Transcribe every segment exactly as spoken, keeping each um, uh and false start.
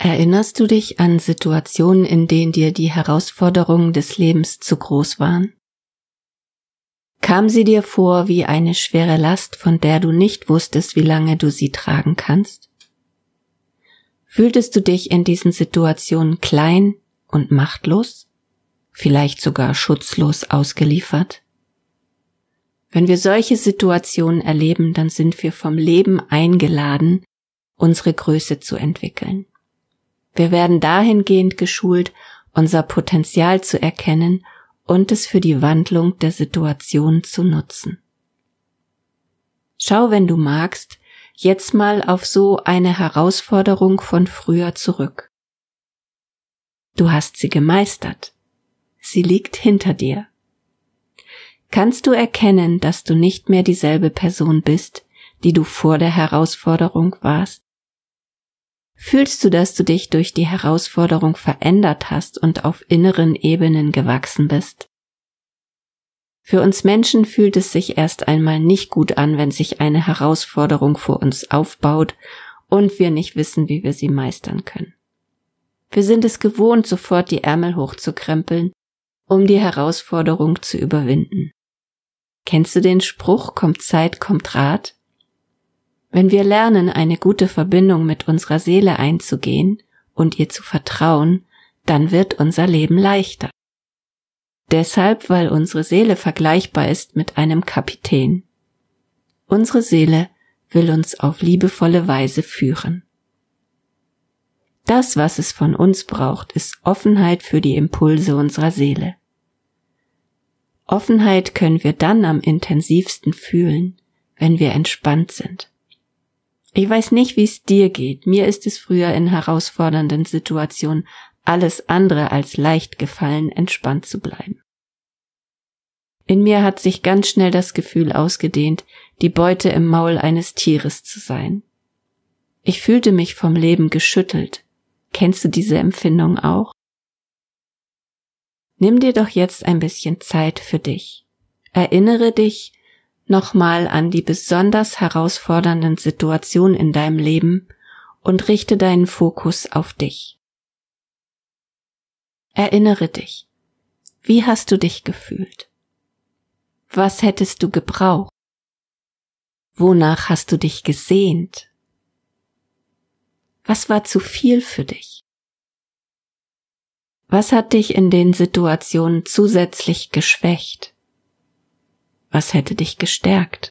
Erinnerst du dich an Situationen, in denen dir die Herausforderungen des Lebens zu groß waren? Kam sie dir vor wie eine schwere Last, von der du nicht wusstest, wie lange du sie tragen kannst? Fühltest du dich in diesen Situationen klein und machtlos? Vielleicht sogar schutzlos ausgeliefert? Wenn wir solche Situationen erleben, dann sind wir vom Leben eingeladen, unsere Größe zu entwickeln. Wir werden dahingehend geschult, unser Potenzial zu erkennen und es für die Wandlung der Situation zu nutzen. Schau, wenn du magst, jetzt mal auf so eine Herausforderung von früher zurück. Du hast sie gemeistert. Sie liegt hinter dir. Kannst du erkennen, dass du nicht mehr dieselbe Person bist, die du vor der Herausforderung warst? Fühlst du, dass du dich durch die Herausforderung verändert hast und auf inneren Ebenen gewachsen bist? Für uns Menschen fühlt es sich erst einmal nicht gut an, wenn sich eine Herausforderung vor uns aufbaut und wir nicht wissen, wie wir sie meistern können. Wir sind es gewohnt, sofort die Ärmel hochzukrempeln, um die Herausforderung zu überwinden. Kennst du den Spruch, kommt Zeit, kommt Rat? Wenn wir lernen, eine gute Verbindung mit unserer Seele einzugehen und ihr zu vertrauen, dann wird unser Leben leichter. Deshalb, weil unsere Seele vergleichbar ist mit einem Kapitän. Unsere Seele will uns auf liebevolle Weise führen. Das, was es von uns braucht, ist Offenheit für die Impulse unserer Seele. Offenheit können wir dann am intensivsten fühlen, wenn wir entspannt sind. Ich weiß nicht, wie es dir geht. Mir ist es früher in herausfordernden Situationen alles andere als leicht gefallen, entspannt zu bleiben. In mir hat sich ganz schnell das Gefühl ausgedehnt, die Beute im Maul eines Tieres zu sein. Ich fühlte mich vom Leben geschüttelt. Kennst du diese Empfindung auch? Nimm dir doch jetzt ein bisschen Zeit für dich. Erinnere dich nochmal an die besonders herausfordernden Situationen in deinem Leben und richte deinen Fokus auf dich. Erinnere dich. Wie hast du dich gefühlt? Was hättest du gebraucht? Wonach hast du dich gesehnt? Was war zu viel für dich? Was hat dich in den Situationen zusätzlich geschwächt? Was hätte dich gestärkt?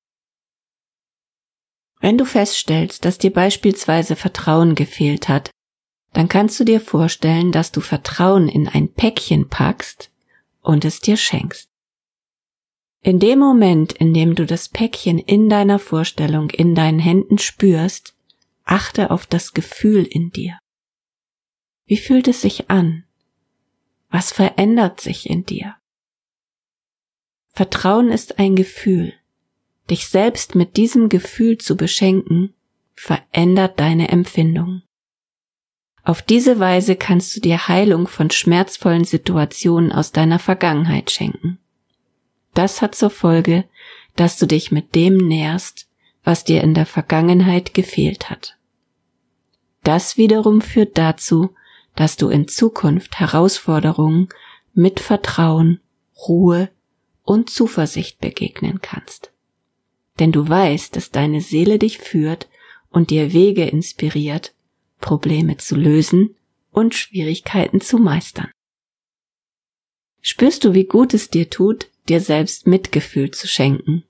Wenn du feststellst, dass dir beispielsweise Vertrauen gefehlt hat, dann kannst du dir vorstellen, dass du Vertrauen in ein Päckchen packst und es dir schenkst. In dem Moment, in dem du das Päckchen in deiner Vorstellung in deinen Händen spürst, achte auf das Gefühl in dir. Wie fühlt es sich an? Was verändert sich in dir? Vertrauen ist ein Gefühl. Dich selbst mit diesem Gefühl zu beschenken, verändert deine Empfindung. Auf diese Weise kannst du dir Heilung von schmerzvollen Situationen aus deiner Vergangenheit schenken. Das hat zur Folge, dass du dich mit dem nährst, was dir in der Vergangenheit gefehlt hat. Das wiederum führt dazu, dass du in Zukunft Herausforderungen mit Vertrauen, Ruhe und Zuversicht begegnen kannst. Denn du weißt, dass deine Seele dich führt und dir Wege inspiriert, Probleme zu lösen und Schwierigkeiten zu meistern. Spürst du, wie gut es dir tut, dir selbst Mitgefühl zu schenken?